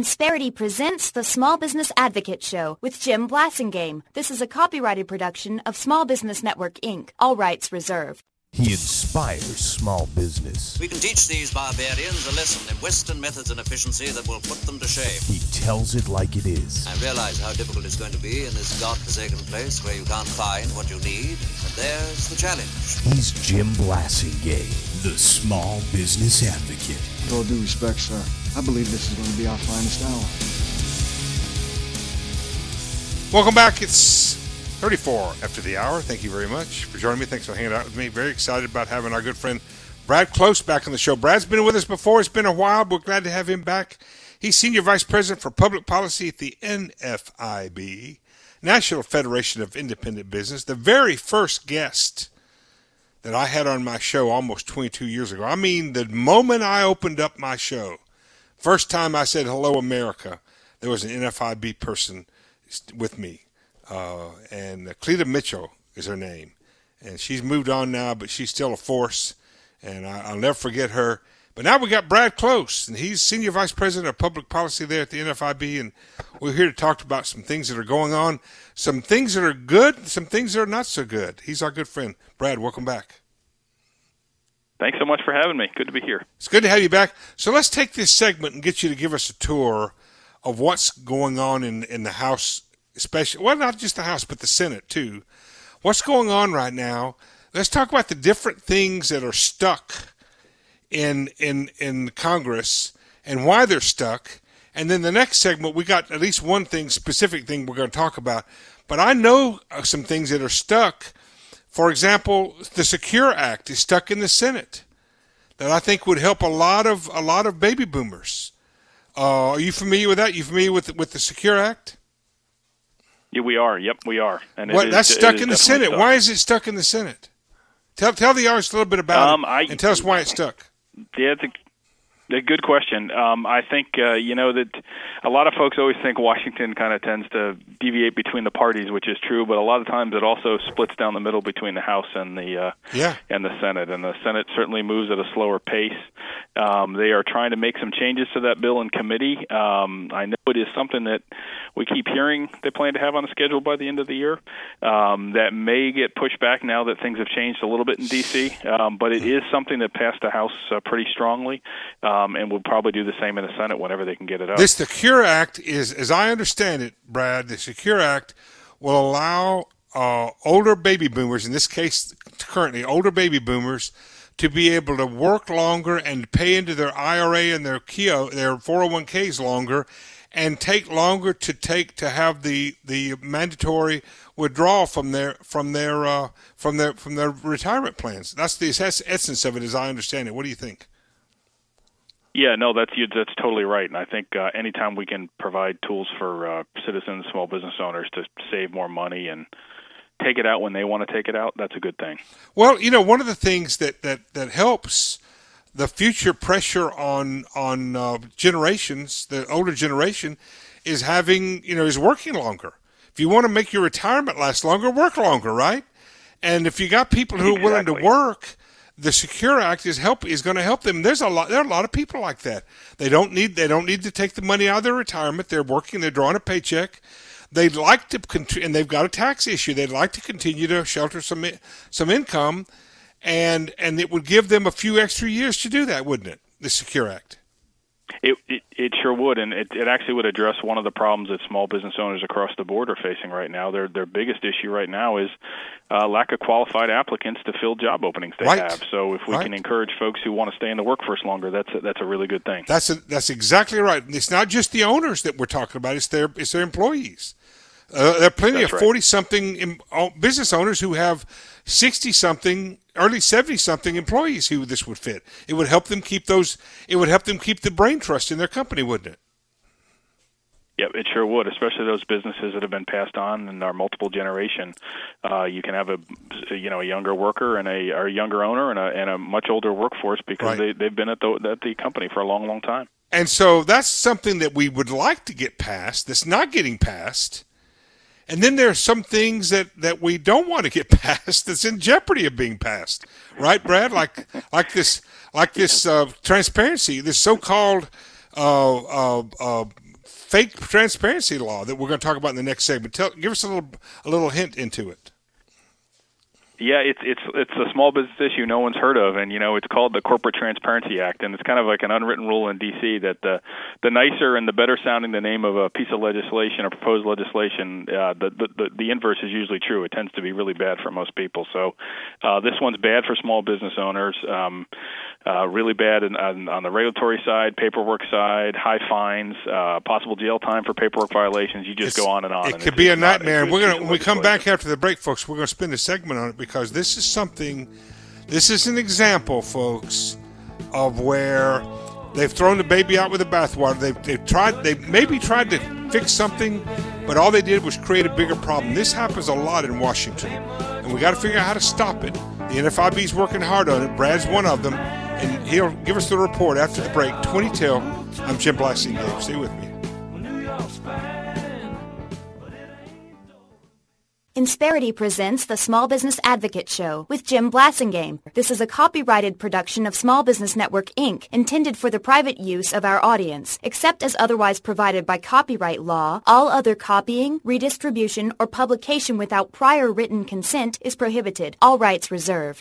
Insperity presents the Small Business Advocate Show with Jim Blasingame. This is a copyrighted production of Small Business Network, Inc., all rights reserved. He inspires small business. We can teach these barbarians a lesson in Western methods and efficiency that will put them to shame. He tells it like it is. I realize how difficult it's going to be in this godforsaken place where you can't find what you need, and there's the challenge. He's Jim Blasingame, the Small Business Advocate. With all due respect, sir, I believe this is going to be our finest hour. Welcome back. It's 34 after the hour. Thank you very much for joining me. Thanks for hanging out with me. Very excited about having our good friend Brad Close back on the show. Brad's been with us before. It's been a while, but we're glad to have him back. He's Senior Vice President for Public Policy at the NFIB, National Federation of Independent Business, the very first guest that I had on my show almost 22 years ago. I mean, the moment I opened up my show, first time I said, "Hello, America," there was an NFIB person with me. And Cleta Mitchell is her name. And she's moved on now, but she's still a force. And I'll never forget her. But now we got Brad Close, and he's Senior Vice President of Public Policy there at the NFIB. And we're here to talk about some things that are going on, some things that are good, some things that are not so good. He's our good friend. Brad, welcome back. Thanks so much for having me. Good to be here. It's good to have you back. So let's take this segment and get you to give us a tour of what's going on in the House, especially, well, not just the House, but the Senate too. What's going on right now? Let's talk about the different things that are stuck in Congress and why they're stuck. And then the next segment, we got at least one thing, specific thing we're going to talk about. But I know some things that are stuck. For example, the Secure Act is stuck in the Senate that I think would help a lot of baby boomers. Are you familiar with that? You familiar with the Secure Act? Yeah, we are. Yep, we are. And that's stuck in the Senate. Stuck. Why is it stuck in the Senate? Tell the audience a little bit about it and tell us why it's stuck. Yeah, it's a good question. I think, that a lot of folks always think Washington kind of tends to deviate between the parties, which is true, but a lot of times it also splits down the middle between the House and the Senate. And the Senate certainly moves at a slower pace. They are trying to make some changes to that bill in committee. I know it is something that we keep hearing they plan to have on the schedule by the end of the year. That may get pushed back now that things have changed a little bit in D.C., but it is something that passed the House pretty strongly. And will probably do the same in the Senate whenever they can get it up. This Secure Act is, as I understand it, Brad, the Secure Act will allow older baby boomers, in this case currently older baby boomers, to be able to work longer and pay into their IRA and their 401ks longer, and take longer to have the mandatory withdrawal from their retirement plans. That's the essence of it, as I understand it. What do you think? Yeah, no, that's totally right. And I think anytime we can provide tools for citizens, small business owners to save more money and take it out when they want to take it out, that's a good thing. Well, one of the things that helps the future pressure on generations, the older generation, is is working longer. If you want to make your retirement last longer, work longer, right? And if you got people who are willing to work, the Secure Act is going to help them. There are a lot of people like that. They don't need to take the money out of their retirement. They're working. They're drawing a paycheck. They'd like to, and they've got a tax issue. They'd like to continue to shelter some income, and it would give them a few extra years to do that, wouldn't it? The Secure Act. It sure would, and it actually would address one of the problems that small business owners across the board are facing right now. Their biggest issue right now is lack of qualified applicants to fill job openings they have. So if we can encourage folks who want to stay in the workforce longer, that's a really good thing. That's exactly right. And it's not just the owners that we're talking about; it's their employees. There are plenty of 40-something business owners who have 60-something, early 70-something employees who this would fit. It would help them keep the brain trust in their company, wouldn't it? Yep, it sure would, especially those businesses that have been passed on in our multiple generation. You can have a younger worker and a younger owner and a much older workforce because they've been at the company for a long, long time. And so that's something that we would like to get passed that's not getting passed. And then there are some things that we don't want to get passed that's in jeopardy of being passed, right, Brad? Like this transparency, this so-called fake transparency law that we're going to talk about in the next segment. Give us a little hint into it. Yeah, it's a small business issue no one's heard of, and it's called the Corporate Transparency Act, and it's kind of like an unwritten rule in D.C. that the nicer and the better sounding the name of a piece of legislation or proposed legislation, the inverse is usually true. It tends to be really bad for most people. So this one's bad for small business owners. Really bad on the regulatory side, paperwork side, high fines, possible jail time for paperwork violations. You just go on and on. It could be a nightmare. And when we come back after the break, folks, we're going to spend a segment on it because this is an example, folks, of where they've thrown the baby out with the bathwater. They maybe tried to fix something, but all they did was create a bigger problem. This happens a lot in Washington, and we got to figure out how to stop it. The NFIB's working hard on it. Brad's one of them. And he'll give us the report after the break. 20 till. I'm Jim Blasingame. Stay with me. Insperity presents the Small Business Advocate Show with Jim Blasingame. This is a copyrighted production of Small Business Network, Inc., intended for the private use of our audience. Except as otherwise provided by copyright law, all other copying, redistribution, or publication without prior written consent is prohibited. All rights reserved.